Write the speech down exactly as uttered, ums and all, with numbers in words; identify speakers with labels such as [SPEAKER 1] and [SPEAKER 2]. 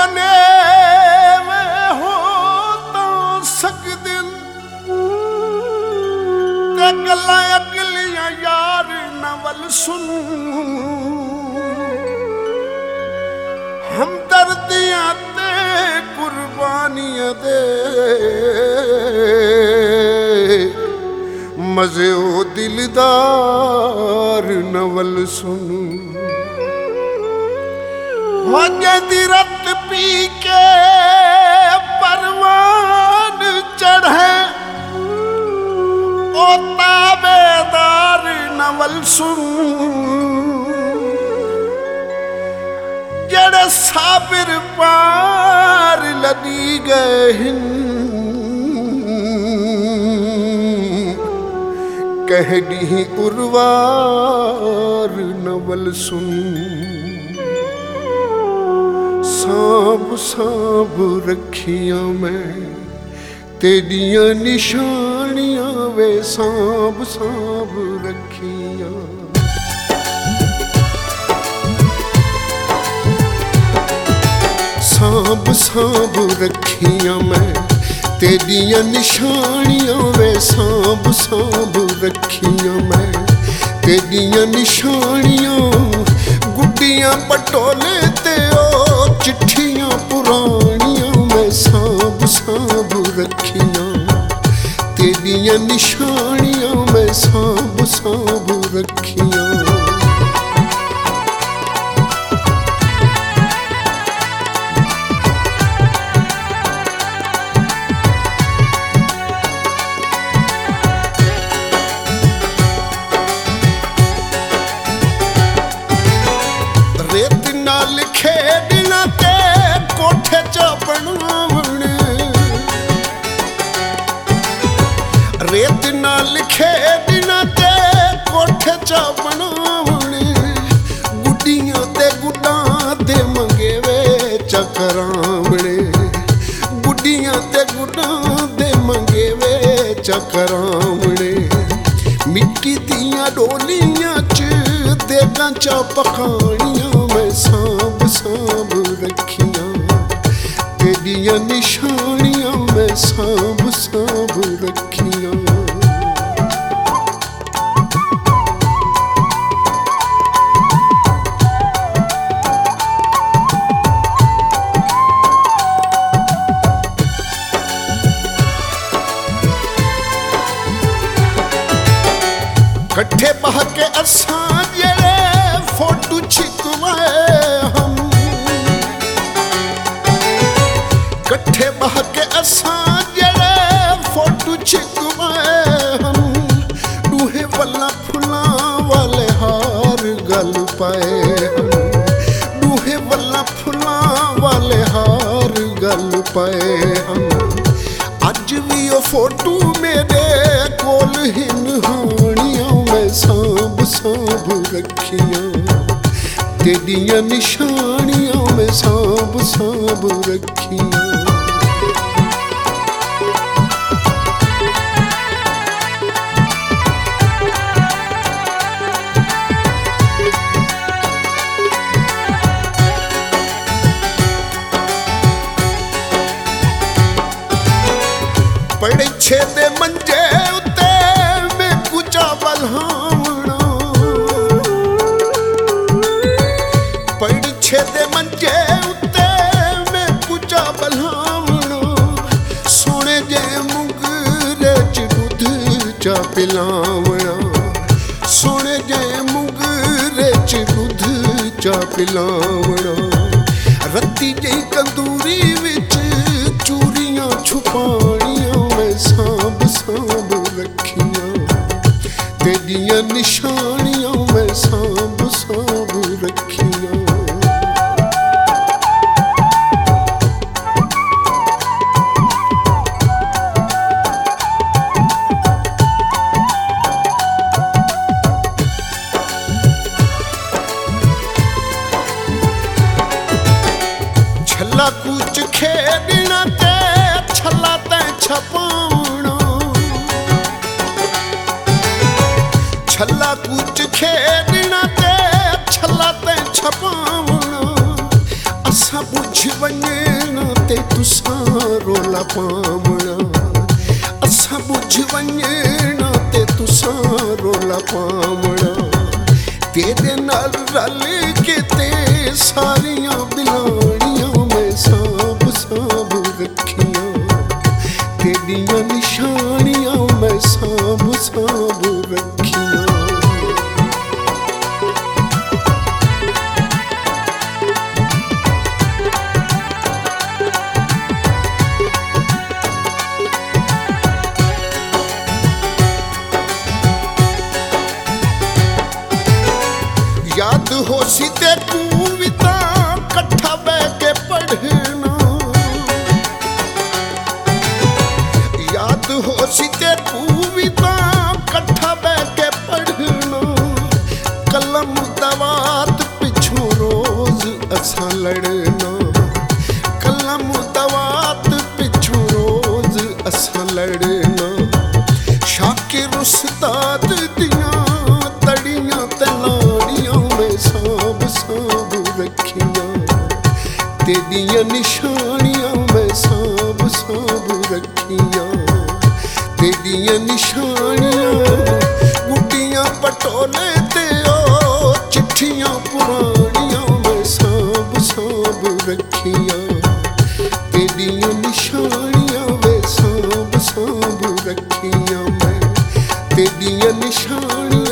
[SPEAKER 1] बने में हो तो सकदिन ते गल्लां अगलियां यार नवल सुन हमदर्दियां ते कुर्बानियां दे मजे ओ दिलदार नवल सुन हो जदी रत पी के परवान चढ़े ओ ताबेदार नवल सुन जड़े साबिर पार लदी गए हिन कहडी उर्वार नवल सुन सांभ सांभ रखियां मैं तेरियां निशानियां वे सांभ सांभ रखियां सांभ सांभ रखियां मैं तेरियां निशानियां वे सांभ सांभ रखियां मैं तेरियां निशानियां गुड्डियां पटोले ते ओ चिट्ठियां पुरानियां मैं सांभ सांभ रखियां तेरियां निशानियां मैं सांभ सांभ रखियां रेत नाल खेडना ते कोठे च बनावण रेत नाल खेडना ते कोठे च बनावण गुड्डियां ते गुड्डां दे मंगेवे चकरावणे गुड्डियां ते गुड्डां दे मंगेवे चकरावणे मिट्टी दियां डोलियां च देगां च पकानियां मैं सांभ सांभ रखियां तेरियां निशानियां मैं सांभ सांभ रखियां कट्ठे बह के असां जेड़े फोटू छिकवाए हम कट्ठे बह के असां जेड़े फोटू छिकवाए हम डूहे वल्ला फुलां वाले हार गल पाए हम डूहे वल्ला फुलां वाले हार गल पाए हम अज भी ओ फोटू मेरे कोल हिन हानियां मैं सांभ सांभ रखियां तेरियां निशानियां मैं सांभ सांभ रखियां पड़े छेदे मंजे उते मैं कुचा बल्हावना पड़ी छेदे मंजे उते मैं कुचा बल्हावना सोने जे मुंगरे च दूध चा पिलावना सोने जे मुंगरे च दूध चा पिलावना रत्ती जई कंदूरी विच चूरियां छुपानियां मैं सांभ सांभ रखियां तेरियां निशानियां मैं सांभ सांभ रखियां छला कूच खेडना ते छला ते छपावना छला कूच खेडना ते छला ते छपावना असा बुझ वञे ते तुसां रोला पावणा असा बुझ वञे ते तुसां रोला पावणा तेरे नाल रल के ते सारियां बिलाड़ियां मैं सांभ सांभ रखियां तेरियां निशानियां मैं सांभ सांभ रखियां। याद हो सी ते तू भी तां कट्ठा बह के पढ़ना याद हो सी ते तू भी तां कट्ठा बह के पढ़ना कलम दवात पिछों रोज असा लड़ना कलम दवात पिछों रोज असा लड़ना शाकिर उस्ताद दियां तड़ियां तलाड़ियां मैं सांभ सांभ रखियां तेरियां निशानियां मैं सांभ सांभ रखियां तेरियां निशानियां गुड्डियां पटोले ते ओ चिट्ठियां पुरानियां मैं सांभ सांभ रखियां तेरियां निशानियां मैं सांभ सांभ रखियां मैं तेरियां निशानियां